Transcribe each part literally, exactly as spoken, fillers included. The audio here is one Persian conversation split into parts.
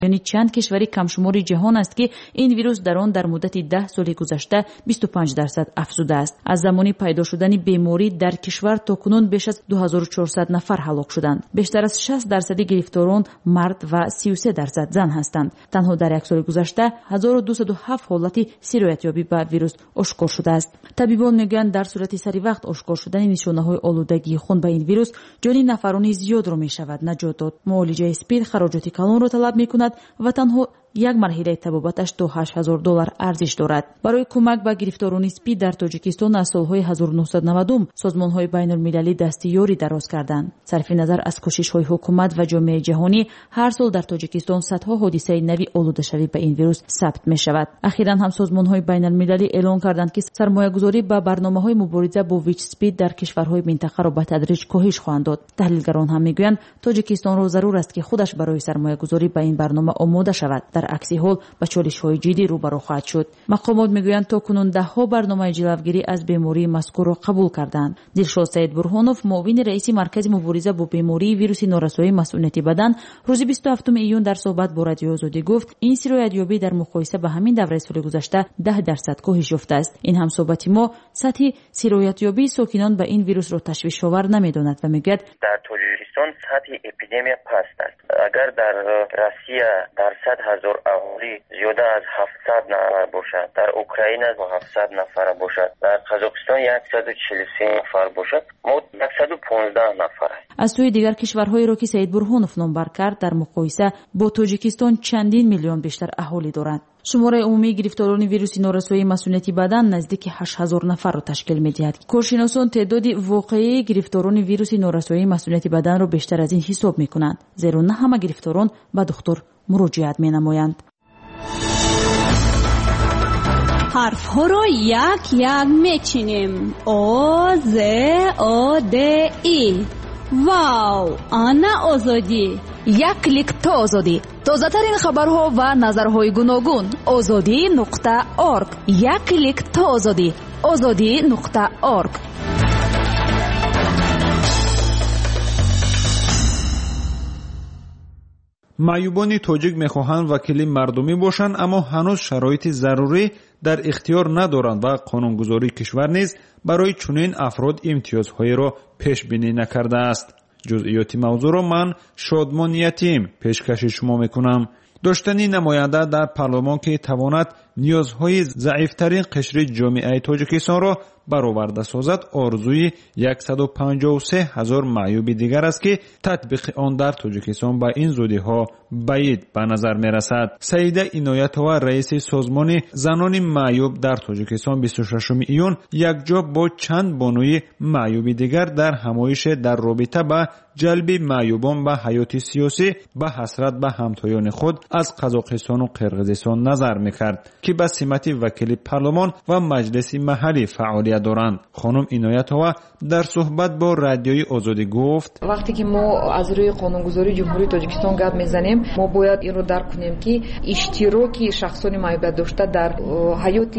یعنی چند کشوری کمشمار جهان است که این ویروس در آن در مدت ده سال گذشته بیست و پنج درصد افزوده است. از زمانی پیدا شدن بیماری در کشور تاکنون بیش از دو هزار و چهارصد نفر هلاک شدند. بیشتر از شصت درصد گرفتاران مرد و سی و سه درصد زن هستند. تنها در یک سال گذشته هزار و دویست و هفت حالت سیرایت یابی به ویروس آشکار شده است. طبیبان میگویند در صورت سری وقت آشکار شدن نشانه‌های آلودگی خون به این ویروس جان نفران زیاد را می‌شود نجات داد. معالجه اسپید خراجات کلان را طلب می‌کند و تنها یک مرحله طبابتش تا هشت هزار دلار ارزش دارد. برای کمک به گرفتاران اسپید در تاجیکستان از سالهای هزار و نهصد و نود سازمان‌های بین‌المللی دستیاری دراز کردند. صرف نظر از کوشش‌های حکومت و جامعه جهانی، هر سال در تاجیکستان صدها حادثه نوی آلوده‌شوی به این ویروس ثبت می‌شود. اخیراً هم سازمان‌های بین‌المللی اعلام کردند که سرمایه‌گذاری به برنامه‌های مبارزه با ویچ اسپید در کشورهای منطقه را به تدریج کاهش خواهند داد. تحلیلگران هم می‌گویند تاجیکستان را ضرور است که خودش برای سرمایه‌گذاری به این برنامه آماده شود. در عکس حال با چالش‌های جدی روبرو خواهد شد. مقامات میگویند تا کنون ده‌ها برنامه جلوگیری از بیماری مذکور را قبول کردند. دلشاد سید برهانوف، معاون رئیس مرکز مبارزه با بیماری ویروس نارسایی مسئولیت بدن، روز بیست و هفتم ایون در صحبت با رادیو آزادی گفت این سیرایت یابی در مقایسه با همین دوره سال گذشته ده درصد کاهش یافته است. این هم صحبت ما سطح سیرایت یابی ساکنان به این ویروس را تشویش آور نمی‌داند و میگوید در تاجیکستان سطح اپیدمی پست است. اگر در روسیه درصد هزار اهالی زیاده از هفتصد نفر باشد، در اوکراین از هفتصد نفر باشد، در قزاقستان صد و چهل و سه نفر باشد، ما صد و پانزده نفر است. از سوی دیگر کشورهای را که سید برهانوف نامبر کرد در مقایسه با تاجیکستان چندین میلیون بیشتر اهالی دارد. شماره عمومی گرفتاران ویروس نارسایی مسئولیت بدن نزدیک هشت هزار نفر را تشکیل می‌دهد. کارشناسان تعداد واقعی گرفتاران ویروس نارسایی مسئولیت بدن را بیشتر از این حساب می‌کنند، زیرا نه همه گرفتاران به دکتر مراجعت می‌نمایند. حرف ها را یک یک میچینیم. آ ز آ د ای. واو، آنا آزادی. یک کلیک تا آزادی. تازه ترین خبرها و نظرهای گوناگون. آزادی نقطه ارگ. یک کلیک تا آزادی. آزادی نقطه ارگ. معیوبان تاجیک میخواهند وکیل مردمی باشند، اما هنوز شرایط ضروری در اختیار ندارند و قانونگذاری کشور نیز برای چنین افراد امتیازهای را پیش بینی نکرده است. جزئیات موضوع را من شادمان یتیم پیشکش شما میکنم. داشتن نماینده در پارلمان که تواند نیازهای ضعیفترین قشر جامعه تاجیکستان را برآورده سازد آرزوی صد و پنجاه و سه هزار معیوب دیگر است که تطبیق آن در تاجیکستان با این زودی ها بعید به نظر می رسد. سعیده عنایتова رئیس سازمان زنان معیوب در تاجیکستان بیست و ششم ایون یکجا با چند بانوی معیوب دیگر در همایش در رابطه با جلب معیوبان به حیات سیاسی به حسرت به همتایان خود از قزاقستان و قرقیزستان نظر میکرد که به سمت وکیل پارلمان و مجلس محلی فعالیت دارند. خانم عنایتова در صحبت با رادیوی آزادی گفت وقتی که ما از روی قانونگذاری جمهوری تاجیکستان گپ میزنیم، ما باید این رو درک کنیم که اشتراکی شخصان معیوب داشته در حیات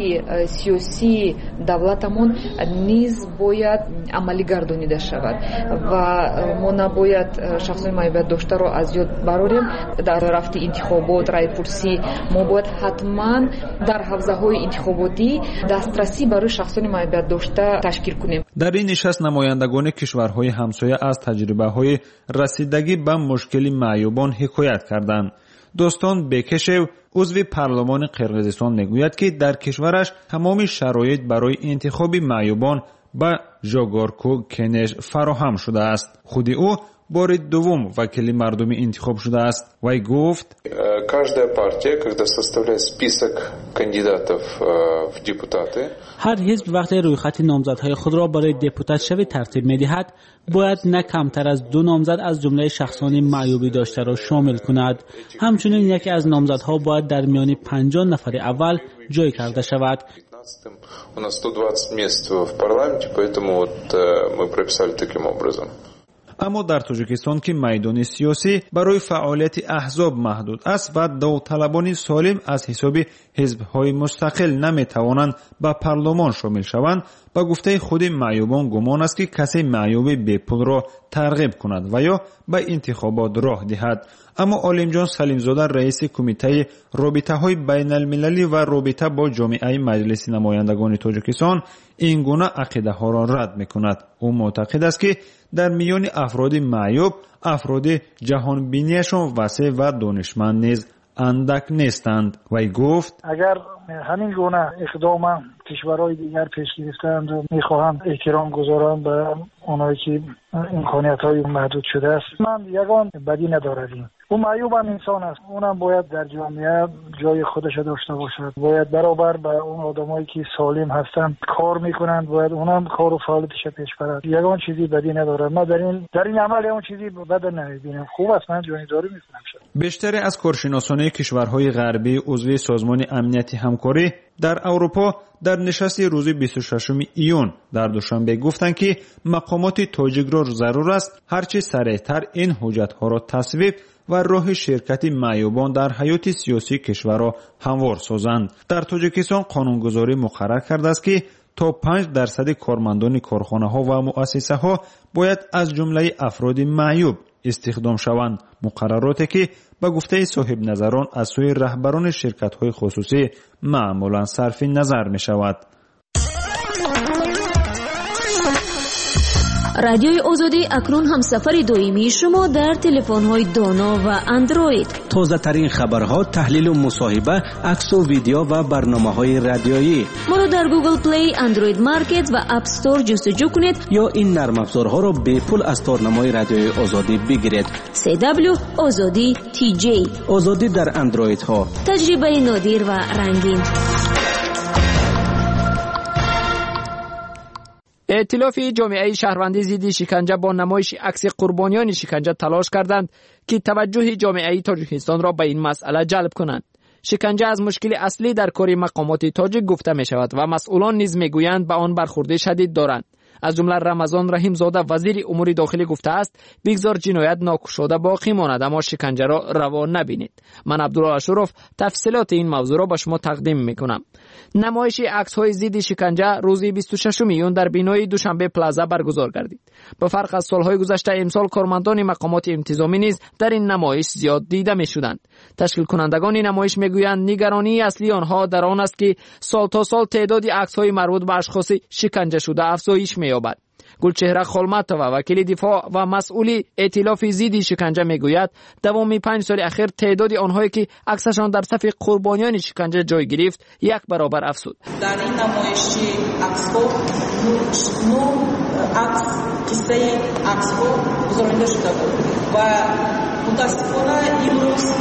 سیاسی دولتمون نیز باید عملی گردانیده شود و ما نباید شخصان معیوب داشته رو از یاد براریم. در رفت انتخابات رای پرسی ما باید حتما در حوزه های انتخاباتی دسترسی برای شخصان معیوب داشته تشکیل کنیم. در این نشست نمایندگان کشورهای همسایه از تجربه های رسیدگی به مشکل معیوبان حکایت کردند. دوستان بکشو عضو پارلمان قرقیزستان میگوید که در کشورش تمام شرایط برای انتخاب معیوبان به ژاگارکو کنش فراهم شده است. خود او بار دوم وکیل مردمی انتخاب شده است. وی گفت каждая партия, когда составляет список кандидатов в депутаты, هر حزب وقتی رویخط نامزدهای خود را برای دپوتات شوی ترتیب می‌دهد، باید نه کمتر از دو نامزد از جمله شخصان معیوبی داشته را شامل کند. همچنین یکی از نامزدها باید در میان پنجاه نفر اول جای کرده شود. У нас сто двадцать мест в парламенте, поэтому вот мы прописали таким образом. اما در تاجیکستان که میدان سیاسی برای فعالیت احزاب محدود است و داوطلبان سالم از حساب حزب‌های مستقل نمی‌توانند به پارلمان شامل شوند، با گفته خود معیوبان گمان است که کسی معیوب بی پول را ترغیب کند و یا به انتخابات راه دهد. اما عالمجان سلیمزاده رئیس کمیته رابطه‌های بین‌المللی و رابطه با جامعه مجلس نمایندگان تاجیکستان این گونه عقیده‌ها را رد می‌کند. او معتقد است که در میان افراد معیوب افراد جهان بینیشان وسیع و دانشمند نیز اندک نیستند. وی گفت اگر همین گونه اقدام کشورهای دیگر پیش گرفتند و میخواهند احترام گذارند به اونایی که امکانیت‌های محدود شده است، من یگان بدی نداریم. او معیوب هم انسان است، اونم باید در جامعه جای خودش داشته باشد، باید برابر به اون آدمایی که سالم هستند کار میکنند، باید اونم کار و فعالیتش پیش برد. یگان چیزی بدی ندارم. من در این در این عمل اون چیزی بد نمیبینم. خوب است، من جانبداری میکنم. بیشتر از کارشناسان کشورهای غربی عضو سازمان امنیت همکاری در اروپا در نشست روز بیست و ششم ایون در دوشنبه گفتند که مقامات تاجیک را ضرور است هرچه سریعتر این حجت‌ها را تصویب و راه شرکت معیوبان در حیات سیاسی کشور را هموار سازند. در تاجیکستان قانونگذاری مقرر کرده است که تا پنج درصد کارمندان کارخانه‌ها و مؤسسه‌ها باید از جمله افراد معیوب استخدام شوند. مقرراتی که به گفته صاحب نظران از سوی رهبران شرکت‌های خصوصی معمولاً صرف نظر می‌شود. رادیوی آزادی اکنون همسفر دائمی شما در تلفن‌های دانا و اندروید. تازه ترین خبرها، تحلیل و مصاحبه، عکس و ویدیو و برنامه‌های رادیویی. ما را در گوگل پلی، اندروید مارکت و اپ استور جستجو کنید یا این نرم افزارها را به پول از تارنمای رادیوی آزادی بگیرید. سی دبلیو آزادی تی جی. آزادی در اندروید ها. تجربه نادر و رنگین. ائتلاف جامعه شهروندی ضد شکنجه با نمایش عکس قربانیان شکنجه تلاش کردند که توجه جامعه تاجیکستان را به این مسئله جلب کنند. شکنجه از مشکل اصلی در کار مقامات تاجیک گفته می شود و مسئولان نیز می گویند به آن برخورد شدید دارند. از جمله رمضان رحیم زاده وزیر امور داخلی گفته است بگذار جنایت ناکشاده باقی ماند اما شکنجه را روا نبینید. من عبدالله اشرف تفصیلات این موضوع را به شما تقدیم میکنم. نمایش عکس های ضد شکنجه روز بیست و ششم ایون در بینای دوشنبه پلازا برگزار گردید. به فرق از سالهای گذشته امسال کارمندان مقامات انتظامی نیز در این نمایش زیاد دیده می شدند. تشکیل کنندگان نمایش میگویند نگرانی اصلی آنها در آن است که سال تا سال تعداد عکس های مربوط به اشخاص شکنجه شده افزایش می‌یابد. گلچهره خالمتова وکیل دفاع و مسئولی ائتلاف ضد شکنجه میگوید دوام پنج سال اخیر تعداد آنهایی که عکسشان در صف قربانیان شکنجه جای گرفت یک برابر افزود. در این نمایش عکس‌ها نو عکس قصه عکس‌ها گزارنده شده بود و متاسفانه امروز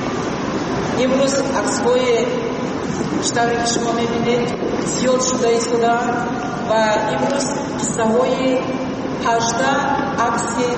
امروز عکس‌های بیشتری که شما می‌بینید زیاد شده ایستاده و امروز قصه های هجده عکس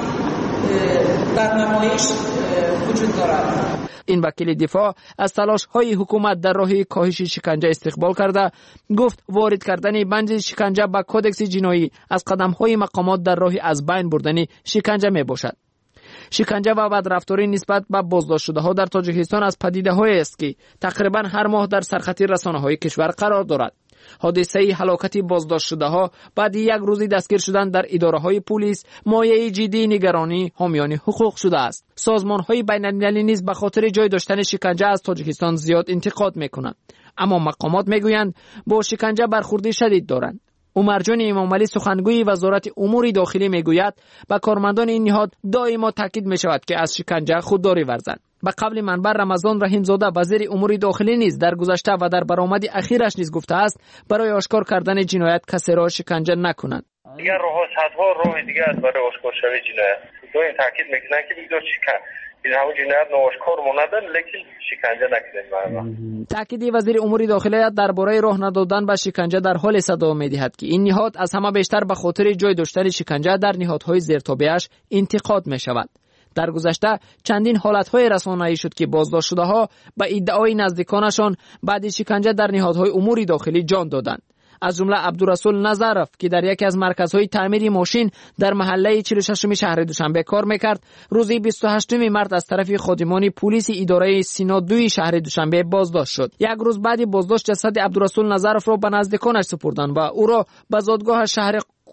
در نمایش وجود دارد. این وکیل دفاع از تلاش های حکومت در راه کاهش شکنجه استقبال کرده گفت وارد کردن بند شکنجه به کودکس جنایی از قدم های مقامات در راه از بین بردن شکنجه می باشد. شکنجه و بدرفتاری نسبت به بازداشت شده ها در تاجیکستان از پدیده های است که تقریبا هر ماه در سرخط رسانه های کشور قرار دارد. حادثه هلاکت بازداشت شده ها بعد یک روزی دستگیر شدن در اداره های پلیس مایه جدی نگرانی حامیان حقوق شده است. سازمان های بین المللی نیز به خاطر جای داشتن شکنجه از تاجیکستان زیاد انتقاد میکنند، اما مقامات میگویند با شکنجه برخورد شدید دارند. عمر جان امام علی سخنگوی وزارت امور داخلی میگوید به کارمندان این نهاد دائما تاکید می شود که از شکنجه خودداری ورزند. به قبل منبر رمضان رحیم زاده وزیر امور داخلی نیز در گذشته و در برآمد اخیرش نیز گفته است برای آشکار کردن جنایت کسی را شکنجه نکنند. دیگر راه صدها راه دیگر است برای آشکار شوی جنایت. دو این تاکید میکنن که بگذار شکن این همون جنایت ناآشکار ماندن لیکن شکنجه نکنید. تاکید وزیر امور داخلی درباره راه ندادن به شکنجه در حال صدا می‌دهد که این نهاد از همه بیشتر به خاطر جای داشتن شکنجه در نهادهای زیرتابعش انتقاد می‌شود. در گذشته چندین حالت‌های رسانه‌ای شد که بازداشت شده‌ها به ادعای نزدیکانشان بعد شکنجه در نهادهای امور داخلی جان دادند. از جمله عبدالرسول نظرف که در یکی از مرکزهای تعمیر ماشین در محله چهل و ششم شهر دوشنبه کار میکرد روز بیست و هشتم مارس از طرف خادمان پلیس اداره سینا دو شهر دوشنبه بازداشت شد. یک روز بعد بازداشت جسد عبدالرسول نظرف را به نزدیکانش سپردند و او را به زادگاه شهر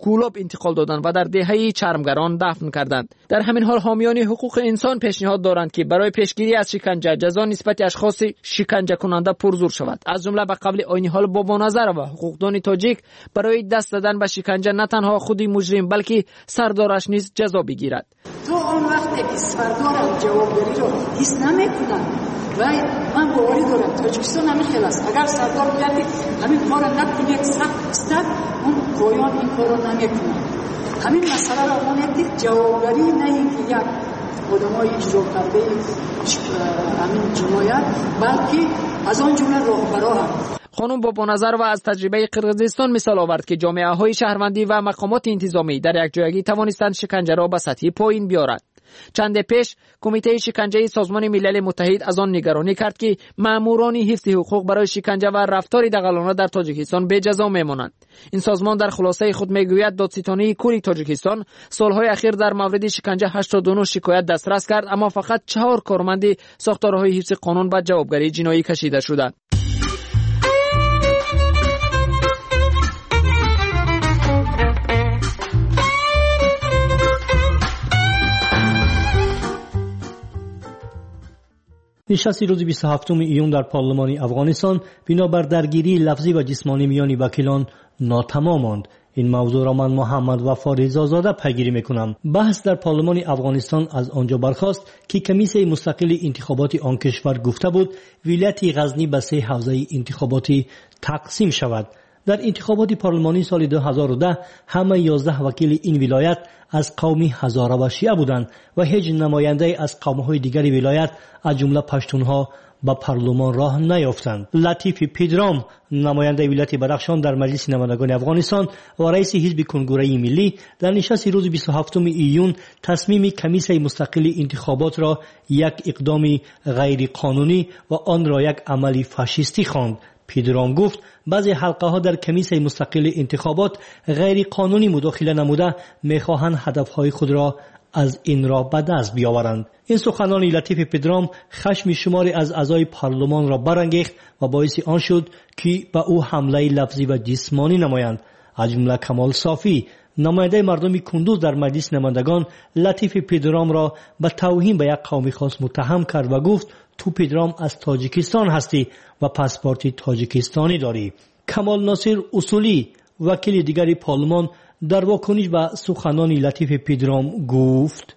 کولاب انتقال دادند و در دهه چرمگران دفن کردند. در همین حال حامیان حقوق انسان پیشنهاد دارند که برای پیشگیری از شکنجه جزا نسبت اشخاص شکنجه کننده پرزور شود. از جمله به قول عین حال بابا نظر و حقوقدان تاجیک برای دست دادن به شکنجه نه تنها خود مجرم بلکه سردارش نیز جزا بگیرد. تو اون وقتی که سردار جوابداری رو حس نمیکنن و من باوری دارم تاجیکستان همین خیلی است. اگر سردار بیاد همین کار نکنه یک سخت است اون پایان این کار رو نمیکنه. همین مسئله را اون جوابداری نه اینکه یک آدمای اجرا کرده همین جنایت بلکه از آن جمله راهبران. خانم بابا نظر و از تجربه قرقیزستان مثال آورد که جامعه های شهروندی و مقامات انتظامی در یک جایگی توانستند شکنجه را به سطح پایین بیارند. چند پیش کمیته شکنجه سازمان ملل متحد از آن نگرانی کرد که ماموران حفظ حقوق برای شکنجه و رفتار دغلانه در تاجیکستان به جزا میمانند. این سازمان در خلاصه خود میگوید دادستانی کل تاجیکستان سالهای اخیر در مورد شکنجه هشتاد و نه شکایت دسترس کرد، اما فقط چهار کارمند ساختارهای حفظ قانون به جوابگری جنایی کشیده شدند. نشست روز بیست و هفتم ایون در پارلمان افغانستان بنابر درگیری لفظی و جسمانی میان وکیلان ناتمام ماند. این موضوع را من محمد وفا رضازاده پیگیری میکنم. بحث در پارلمان افغانستان از آنجا برخاست که کمیسیون مستقل انتخابات آن کشور گفته بود ولایت غزنی به سه حوزه انتخاباتی تقسیم شود. در انتخابات پارلمانی سال دو هزار و ده همه یازده وکیل این ولایت از قوم هزاره و شیعه بودند و هیچ نماینده از قوم‌های دیگر ولایت از جمله پشتونها به پارلمان راه نیافتند. لطیف پدرام نماینده ولایت بدخشان در مجلس نمایندگان افغانستان و رئیس حزب کنگره ملی در نشست روز بیست و هفتم ایون تصمیم کمیسیون مستقل انتخابات را یک اقدام غیر قانونی و آن را یک عمل فاشیستی خواند. پدرام گفت بعضی حلقه ها در کمیسیون مستقل انتخابات غیر قانونی مداخله نموده میخواهند هدفهای خود را از این را به دست بیاورند. این سخنان لطیف پدرام خشم شماری از اعضای پارلمان را برانگیخت و باعث آن شد که به او حمله لفظی و جسمانی نمایند. از جمله کمال صافی نماینده مردم کندوز در مجلس نمایندگان لطیف پدرام را به توهین به یک قوم خاص متهم کرد و گفت تو پدرام از تاجیکستان هستی و پاسپورت تاجیکستانی داری. کمال ناصر اصولی وکیل دیگری پارلمان در واکنش به سخنان لطیف پدرام گفت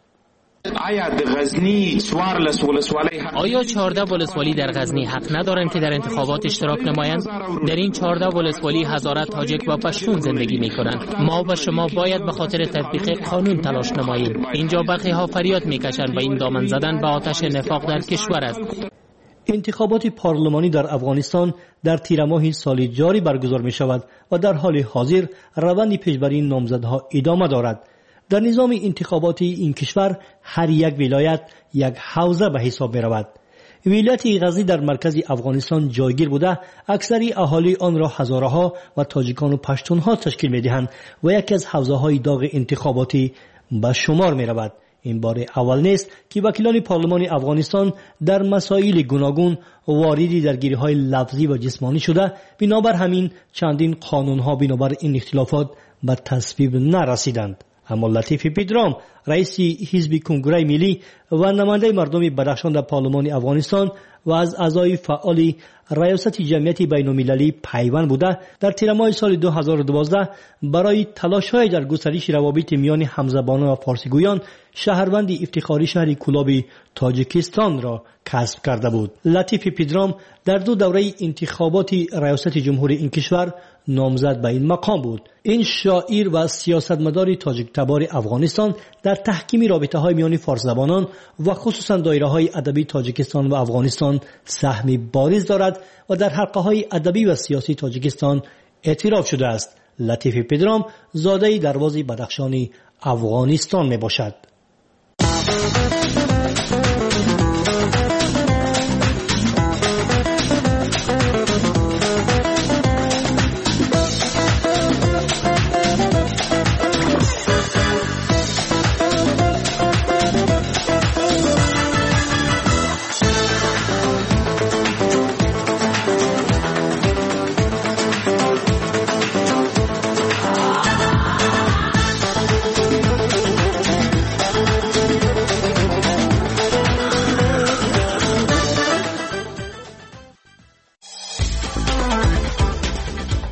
آیا چهارده ولسوالی در غزنی حق ندارند که در انتخابات اشتراک نمایند؟ در این چهارده ولسوالی هزاره تاجیک و پشتون زندگی می کنند. ما و شما باید به خاطر تطبیق قانون تلاش نماییم. اینجا برخی ها فریاد می کشند و این دامن زدن به آتش نفاق در کشور است. انتخابات پارلمانی در افغانستان در تیر ماه سال جاری برگزار می شود و در حال حاضر روند پیشبری نامزدها ادامه دارد. در نظام انتخاباتی این کشور هر یک ولایت یک حوزه به حساب می رود. ولایت غزنی در مرکز افغانستان جایگیر بوده، اکثری اهالی آن را هزاره ها و تاجیکان و پشتون ها تشکیل می دهند و یکی از حوزه های داغ انتخاباتی به شمار می رود. این بار اول نیست که وکیلان پارلمان افغانستان در مسائل گوناگون واردی درگیری های لفظی و جسمانی شده، بنابر همین چندین قانون ها بنابر این اختلافات به تصویب نرسیدند. اما لطیف پدرام رئیس حزب کنگره ملی و نماینده مردم بدخشان در پارلمان افغانستان و از اعضای فعال ریاست جمعیت بین المللی پیوند بوده، در تیر ماه سال دو هزار و دوازده برای تلاش‌های در گسترش روابط میان همزبانان و فارسیگویان شهروند افتخاری شهر کولاب تاجیکستان را کسب کرده بود. لطیف پدرام در دو دوره انتخابات ریاست جمهوری این کشور نامزد به این مقام بود. این شاعر و سیاستمدار تاجیک تبار افغانستان در تحکیم رابطه‌های میان فارس زبانان و خصوصا دایره‌های ادبی تاجیکستان و افغانستان سهمی بارز دارد و در حلقه‌های ادبی و سیاسی تاجیکستان اعتراف شده است. لطیف پدرام زاده دروازه بدخشان افغانستان می باشد.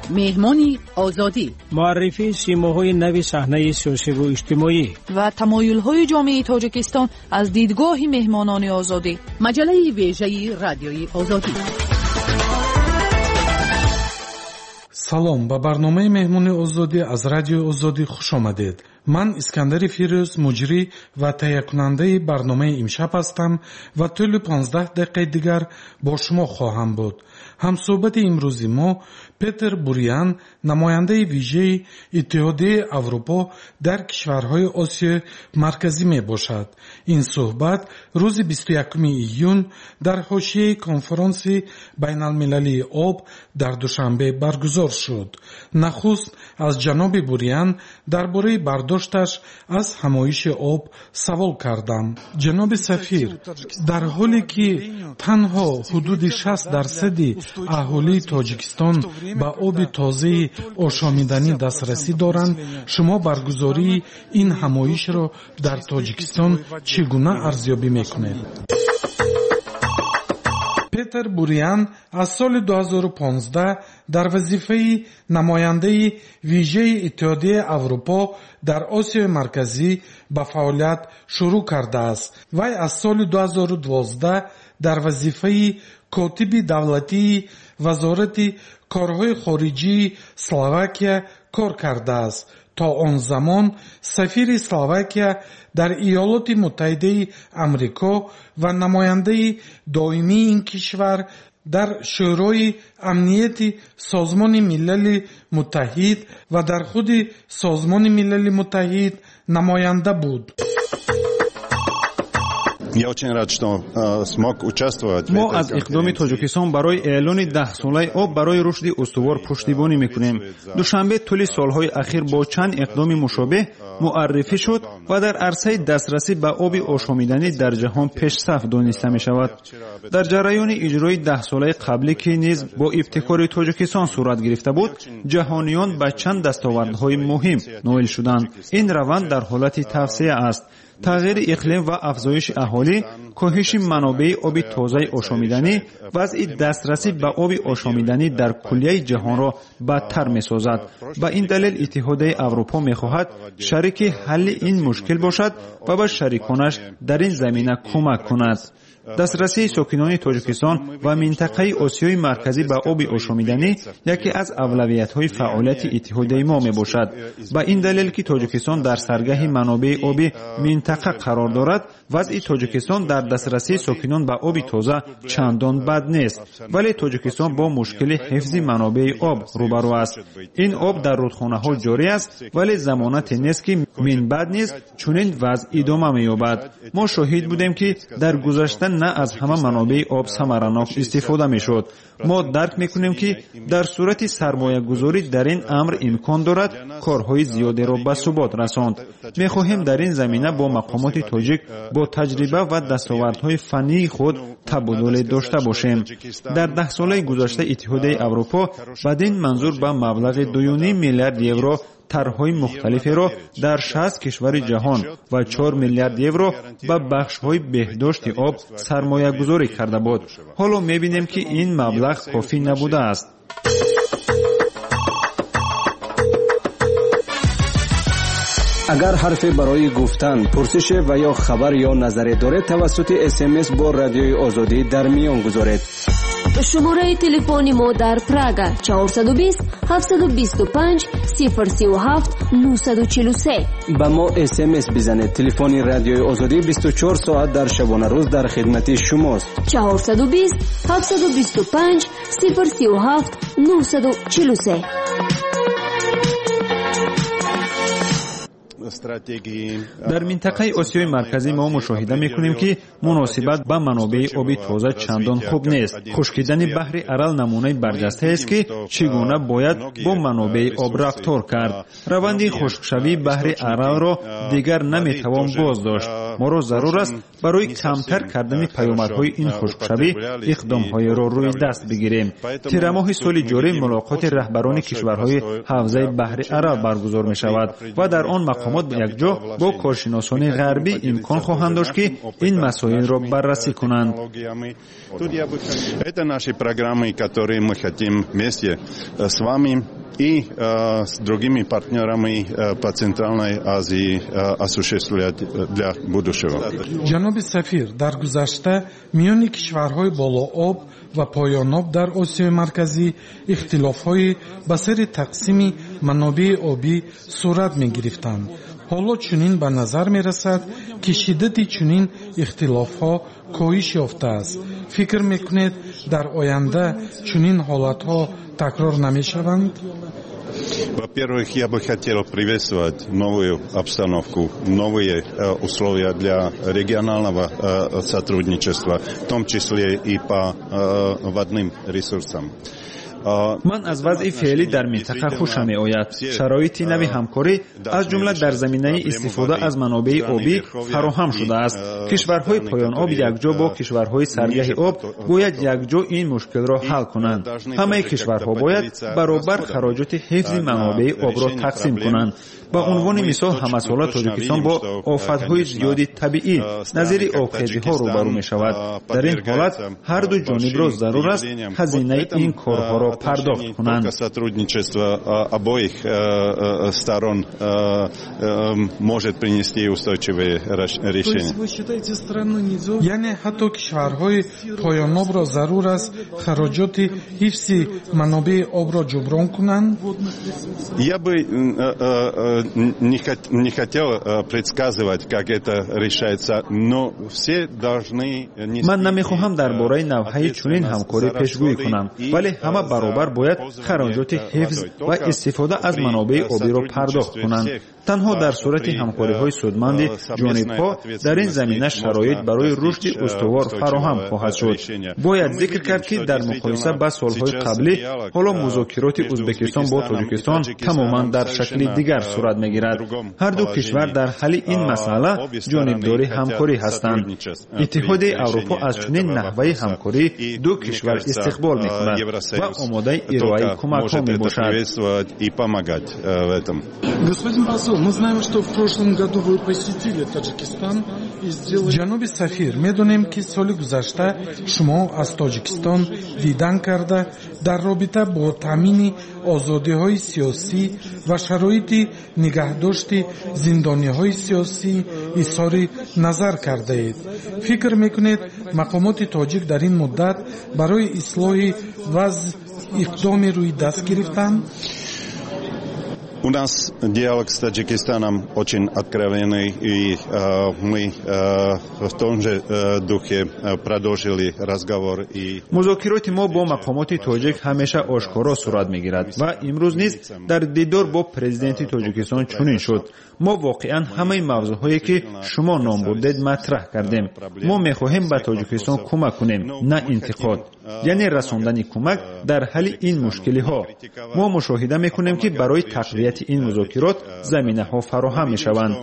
مهمانی آزادی، معرفی سیماهای نوی صحنه سیاسی و اجتماعی و تمایل‌های جامعه تاجیکستان از دیدگاه مهمانان آزادی. مجله ویژه رادیوی آزادی. салом ба барномаи меҳмони озодӣ аз радиои озодӣ хуш омадед. ман искандари фирӯз муҷрӣ ва таҳиякунандаи барномаи имшаб ҳастам ва тӯли понздаҳ дақиқаи дигар бо шумо хоҳам буд. ҳамсӯҳбати имрӯзи мо петер бурян, намояндаи вижаи иттиҳодияи аврупо дар кишварҳои осиёи марказӣ мебошад. ин суҳбат рӯзи бисту якуми июн дар ҳошияи конференсияи байналмилалии об дар душанбе баргузор шуд. нахуст аз ҷаноби бурян дар бораи бардошташ аз ҳамоиши об савол кардам. ҷаноби сафир, дар ҳоле ки танҳо ҳудуди шаст дарсади аҳолии тоҷикистон ба оби тозаи ошомиданӣ дастрасӣ доранд, шумо баргузории ин ҳамоишро дар тоҷикистон чӣ гуна арзёбӣ мекунед? петер бурян аз соли ду ҳазору понздаҳ дар вазифаи намояндаи вижаи иттиҳодияи аврупо дар осиёи марказӣ ба фаъолият шурӯъ кардааст. вай аз соли ду ҳазору дувоздаҳ дар вазифаи котиби давлатии вазорати корҳои хориҷии Словакия кор кардааст. то он замон сафири Словакия дар Иёлоти Муттаҳидаи Амрико ва намояндаи доимии ин кишвар дар шӯрои амнияти Созмони Милали Муттаҳид ва дар худи Созмони Милали Муттаҳид намоянда буд. мо аз иқдоми тоҷикистон барои эълони даҳсолаи об барои рушди устувор пуштибонӣ мекунем. душанбе тӯли солҳои ахир бо чанд иқдоми мушобеҳ муаррифӣ шуд ва дар арсаи дастрасӣ ба оби ошомиданӣ дар ҷаҳон пешсаф дониста мешавад. дар ҷараёни иҷрои даҳсолаи қаблӣ ки низ бо ибтикори тоҷикистон сурат гирифта буд, ҷаҳониён ба чанд дастовардҳои муҳим ноил шуданд. ин раванд дар ҳолати тавсея аст. тағйири иқлим ва афзоиши аҳолӣ, коҳиши манобеи оби тозаи ошомиданӣ, вазъи дастрасӣ ба оби ошомиданӣ дар куллияи ҷаҳонро бадтар месозад. ба ин далел иттиҳодияи аврупо мехоҳад шарики ҳалли ин мушкил бошад ва ба шариконаш дар ин замина кӯмак кунад. дастрасии сокинони тоҷикистон ва минтақаи осиёи марказӣ ба оби ошомиданӣ яке аз авлавиятҳои фаъолияти иттиҳодияи мо мебошад. ба ин далел ки тоҷикистон дар саргаҳи манобеи оби минтақа қарор дорад, вазъи тоҷикистон дар дастрасии сокинон ба оби тоза чандон бад нест, вале тоҷикистон бо мушкили ҳифзи манобеи об рӯбарӯ аст. ин об дар рудхонаҳо ҷорӣ аст, вале замонате нест ки минбаъд низ чунин вазъ идома меёбад. мо шоҳид будем ки дар гузашта на аз ҳама манобеи об самаранок истифода мешуд. мо дарк мекунем ки дар сурати сармоягузорӣ дар ин амр имкон дорад корҳои зиёдеро ба субот расонд. мехоҳем дар ин замина бо мақомоти тоҷик бо таҷриба ва дастовардҳои фаннии худ табодуле дошта бошем. дар даҳсолаи гузашта иттиҳодияи аврупо бадин манзур ба маблағи ду и ним миллиард евро тарҳҳои мухталиферо дар шаст кишвари ҷаҳон ва чор миллиард евро ба бахшҳои беҳдошти об сармоягузорӣ карда буд. ҳоло мебинем ки ин маблағ кофӣ набудааст. агар ҳарфе барои гуфтан, пурсише ва ё хабар ё назаре доред, тавассути смс бо радиои озодӣ дар миён гузоред. шумораи телефони мо дар Прага чаҳорсаду бист ҳафтсаду бисту панҷ сифр сию ҳафт нӯҳсаду чилу се. ба мо смс бизанед. телефони радиои озодӣ бисту чор соат дар шабонарӯз дар хидмати шумост. чаҳорсаду бист ҳафтсаду бисту панҷ сифр сию ҳафт нӯҳсаду чилу се. дар минтақаи осиёи марказӣ мо мушоҳида мекунем ки муносибат ба манобеи оби тоза чандон хуб нест. хушкидани баҳри арал намунаи барҷастаест ки чӣ гуна бояд бо манобеи об рафтор кард. раванди хушкшавии баҳри аралро дигар наметавон боздошт. моро зарур аст барои камтар кардани паёмадҳои ин хушкшавӣ иқдомҳоеро рӯи даст бигирем. тирамоҳи соли ҷорӣ мулоқоти раҳбарони кишварҳои ҳавзаи баҳри арал баргузор мешавад ва дар он мақомот якҷо бо коршиносони ғарбӣ имкон хоҳанд дошт ки ин масоилро баррасӣ кунанд. Это наши программы, которые мы хотим вместе с вами и с другими партнерами по Центральной Азии осуществлять для будущего. ҷаноби сафир, дар гузашта миёни кишварҳои болооб ва поёноб дар осиёи марказӣ ихтилофҳои ба сари тақсими манобеи обӣ сурат мегирифтанд. ҳоло чунин ба назар мерасад, ки шиддати чунин ихтилофҳо коҳиш ёфтааст. фикр мекунед, дар оянда чунин ҳолатҳо такрор намешаванд? Во-первых, я бы хотел приветствовать новую обстановку, новые э, условия для регионального э, сотрудничества, в том числе и по э, водным ресурсам. ман аз вазъи феълӣ дар минтақа хушам меояд. шароити нави ҳамкорӣ аз ҷумла дар заминаи истифода аз манобеи обӣ фароҳам шудааст. кишварҳои поёноб якҷо бо кишварҳои саргаҳи об бояд якҷо ин мушкилро ҳал кунанд. ҳамаи кишварҳо бояд баробар хароҷоти ҳифзи манобеи обро тақсим кунанд. ба унвони мисол ҳамасола тоҷикистон бо офатҳои зиёди табиӣ назири обхезиҳо рӯбарӯ мешавад. дар ин ҳолат ҳар ду ҷонибро зарур аст ҳазинаи ин корҳоро пардохт кунанд. Сотрудничество обоих сторон может принести устойчивые решения. яъне ҳатто кишварҳои поёнобро зарур аст хароҷоти ҳифзи манобеи обро ҷуброн кунанд? Я бы не, не хотел предсказывать, как это решается, но все должны... ман намехоҳам дар бораи навъҳаи чунин ҳамкорӣ пешгӯӣ кунам, вале ҳама баробар бояд хароҷоти ҳифз ва истифода аз манобеи обиро пардохт кунанд. танҳо дар сурати ҳамкориҳои судманди ҷонибҳо дар ин замина шароит барои рушди устувор фароҳам хоҳад шуд. бояд зикр кард, ки дар муқоиса ба солҳои қаблӣ ҳоло музокироти ӯзбекистон бо тоҷикистон тамоман дар шакли дигар сурат мегирад. ҳар ду кишвар дар ҳалли ин масъала ҷонибдори ҳамкорӣ ҳастанд. иттиҳоди аврупо аз чунин наҳваи ҳамкорӣ ду кишвар истиқбол мекунад ва омодаи ироаи кӯмакҳо мебошад. Мы знаем, что в прошлом году вы посетили Таджикистан и сделали... ҷаноби сафир, медонем, ки соли гузашта шумо аз Тоҷикистон дидан карда дар робита бо таъмини озодиҳои сиёсӣ ва шароити нигаҳдошти зиндониҳои сиёсӣ изҳори назар кардаед. фикр мекунед, мақомоти тоҷик дар ин муддат барои ислоҳи вазъ иқдоме рӯи даст гирифтанд? У нас диалог с Таджикистаном очень откровенный, и э, мы э, в том же э, духе продолжили разговор. И... музокироти мо бо мақомоти тоҷик ҳамеша ошкоро сурат мегирад ва имрӯз низ дар дидор бо президенти Тоҷикистон чунин шуд. мо воқеан ҳамаи мавзӯъҳое ки шумо ном бурдед матраҳ кардем. мо мехоҳем ба Тоҷикистон кӯмак кунем, на интиқод, яъне расондани кӯмак дар ҳалли ин мушкилиҳо. мо мушоҳида мекунем, ки барои тақвияти ин музокирот заминаҳо фароҳам мешаванд.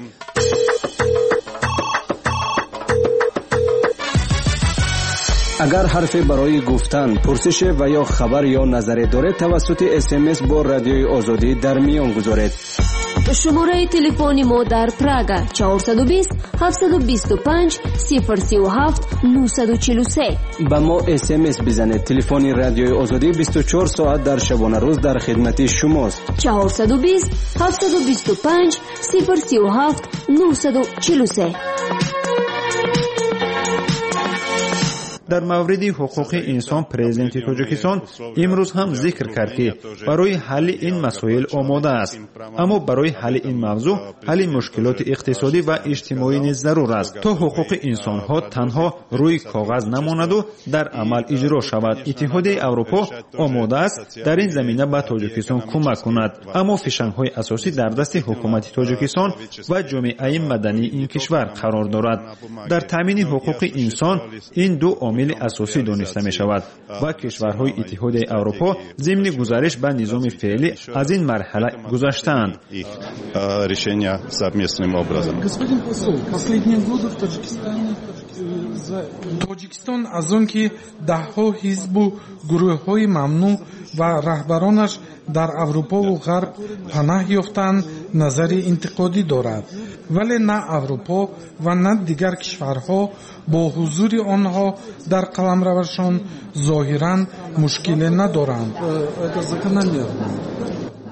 агар ҳарфе барои гуфтан, пурсише ва ё хабар ё назаре доред, тавассути смс бо радиои озодӣ дар миён гузоред. шумораи телефони мо дар Прага чаҳорсаду бист ҳафтсаду бисту панҷ сифр сию ҳафт нӯҳсаду чилу се. ба мо смс бизанед. телефони радиои озодӣ бисту чор соат дар шабонарӯз дар хидмати шумост. чаҳорсаду бист ҳафтсаду бисту панҷ сифр сию ҳафт нӯҳсаду чилу се. дар мавриди ҳуқуқи инсон президенти Тоҷикистон имрӯз ҳам зикр кард, ки барои ҳалли ин масоил омода аст. аммо барои ҳалли ин мавзӯъ ҳалли мушкилоти иқтисодӣ ва иҷтимоӣ низ зарур аст, то ҳуқуқи инсонҳо танҳо рӯи коғаз намонаду дар амал иҷро шавад. иттиҳодияи аврупо омода аст дар ин замина ба Тоҷикистон кӯмак кунад, аммо фишангҳои асосӣ дар дасти ҳукумати Тоҷикистон ва ҷомеаи мадании ин кишвар қарор дорад. дар таъмини ҳуқуқи инсон ин ду омили асосӣ дониста мешавад ва кишварҳои иттиҳодияи аврупо зимни гузариш ба низоми феълӣ аз ин марҳала гузаштаанд. решения совместным образом. Господин посол, последние годы в Таджикистане Тоҷикистон аз он ки даҳҳо ҳизбу гурӯҳҳои мамнӯъ ва раҳбаронаш дар Аврупову Ғарб панаҳ ёфтанд, назари интиқодӣ дорад. вале на Аврупо ва на дигар кишварҳо бо ҳузури онҳо дар қаламравашон зоҳиран мушкиле надоранд.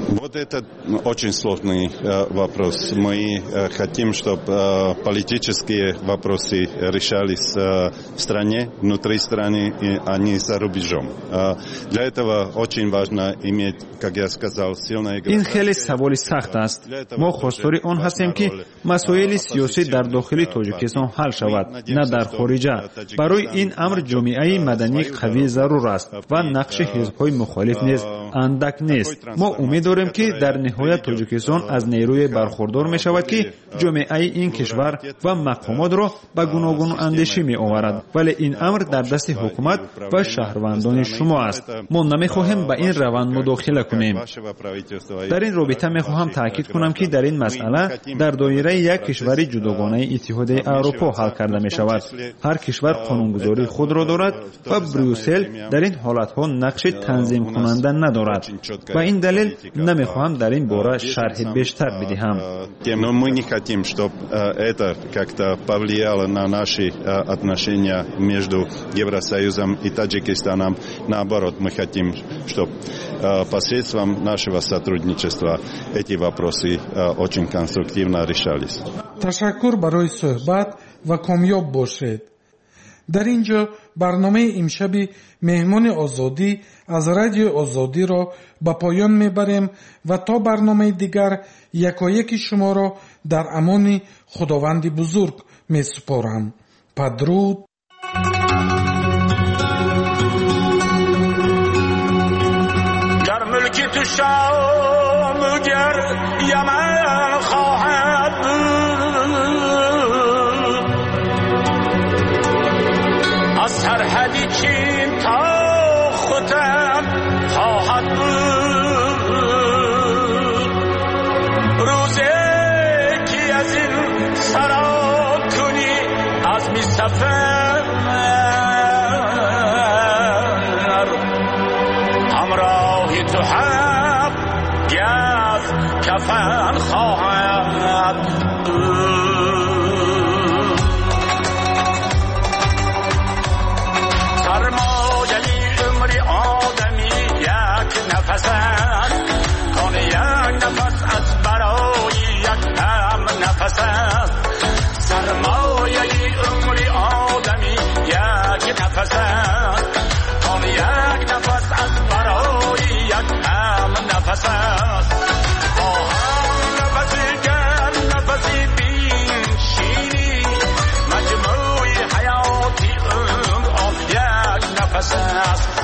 Вот это очень сложный вопрос. Мы хотим, чтобы политические вопросы решались в стране, внутри страны, а не за рубежом. Для этого очень важно иметь, как я сказал, сильное ин хеле саволи сахт аст. мо хостори он ҳастем ки масоили сиёсӣ дар дохили тоҷикистон ҳал шавад, на дар хориҷа. барои ин амр ҷомеаи маданӣ қавӣ зарур аст ва нақши ҳизбҳои мухолиф низ андак нест. мо умед дорем ки дар ниҳоят тоҷикистон аз нерӯе бархурдор мешавад ки ҷомеаи ин кишвар ва мақомотро ба гуногун андешӣ меоварад, вале ин амр дар дасти ҳукумат ва шаҳрвандони шумо аст. мо намехоҳем ба ин раванд мудохила кунем. дар ин робита мехоҳам таъкид кунам ки дар ин масъала дар доираи як кишвари ҷудогонаи иттиҳодияи аврупо ҳал карда мешавад. ҳар кишвар қонунгузории худро дорад ва брюссел дар ин ҳолатҳо нақши танзимкунанда надорад. ба ин далел намехоҳам дар ин бора шарҳи бештар бидиҳам. Но мы не хотим, чтобы это как-то повлияло на наши отношения между Евросоюзом и Таджикистаном. Наоборот, мы хотим, чтобы посредством нашего сотрудничества эти вопросы очень конструктивно решались. Ташаккур барои суҳбат ва комёб бошед. дар ин ҷо барномаи имшаби меҳмони озодӣ аз радиои озодиро ба поён мебарем ва то барномаи дигар якояки шуморо дар амони худованди бузург месупорам. падруд. گر ملکی تو شام گر یمن خواهد از سرحدی چین تا خودم خواهد بود روزی که از این سرا کنی از می سفر همراهی تو هم گز کفن خواهد سرمایه عمر آدمی یک نفس است آن یک نفس از برای یک هم نفس است با هم نفسی گرم نفسی بین شیری مجموعی حیاتی عمر آن یک نفس است